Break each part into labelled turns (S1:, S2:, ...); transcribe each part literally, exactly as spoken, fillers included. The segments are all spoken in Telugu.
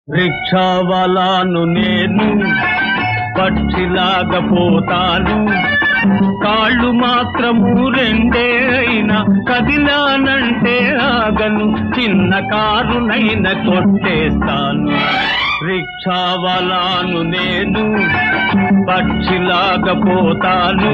S1: రిక్షావాలాను నేను పక్షిలాగా పోతాను, కాళ్ళు మాత్రము రెండే అయినా కదిలానంటే ఆగను, చిన్న కారునైనా కొట్టేస్తాను. రిక్షావాలాను నేను పక్షిలాగా పోతాను.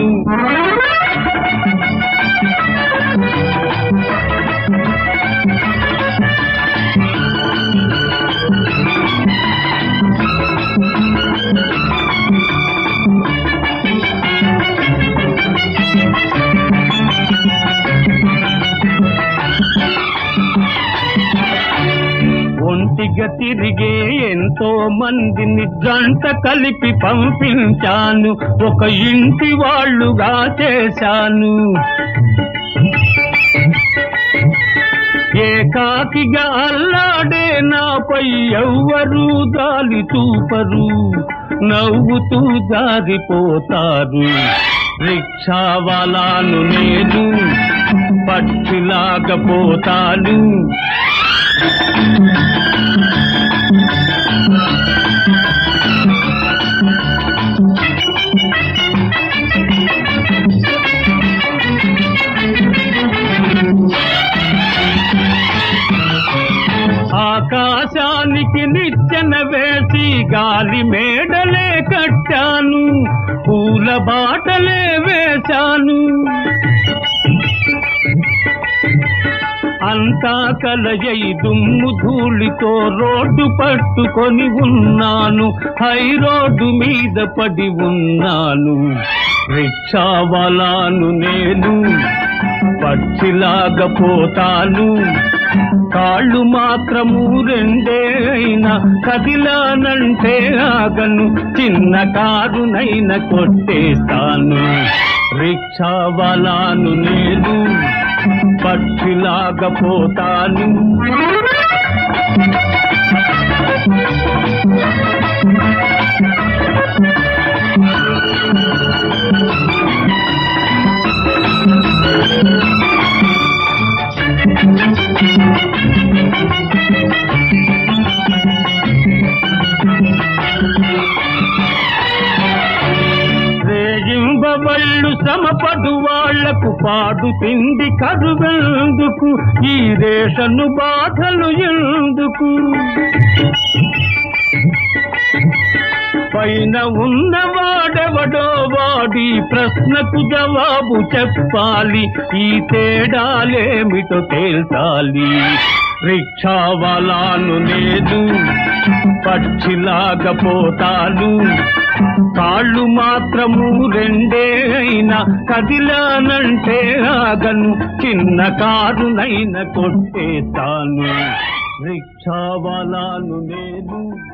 S1: ఒంటిగా తిరిగే ఎంతో మందిని జంట కలిపి పంపించాను, ఒక ఇంటి వాళ్ళుగా చేశాను. ఏకాకిగా అల్లాడే నాపై ఎవ్వరూ గాలి చూపరు, నవ్వుతూ జారిపోతారు. రిక్షావాలాను నేను పక్షిలాగా పోతాను. ఆకాశానికి నిచ్చెన వేసి గాలి మేడలే కట్టాను, పూల బాటలే వేశాను. అంతా కలయై దుమ్ము ధూళితో రోడ్డు పట్టుకొని ఉన్నాను, హై రోడ్డు మీద పడి ఉన్నాను. రిక్షావాలాను నేను పక్షిలాగా పోతాను, కాళ్ళు మాత్రము రెండే అయినా కదిలానంటే ఆగను, చిన్న కారునైనా కొట్టేస్తాను. రిక్షావాలాను నేను పక్షిలాగా పోతాను. రేయింబవళ్ళు శ్రమపడు వాళ్లకు పాడు తిండి కరువెందుకు, ఈ రేషను బాధలు ఎందుకు? పైన ఉన్నవాడెవడో వాడి ప్రశ్నకు జవాబు చెప్పాలి, ఈ తేడాలేమిటో తేల్చాలి. రిక్షావాలాను నేను పక్షిలాగా పోతాను, కాళ్ళు మాత్రము రెండే అయినా కదిలానంటే ఆగను, చిన్న కారునైనా కొట్టేస్తాను. రిక్షావాలాను నేను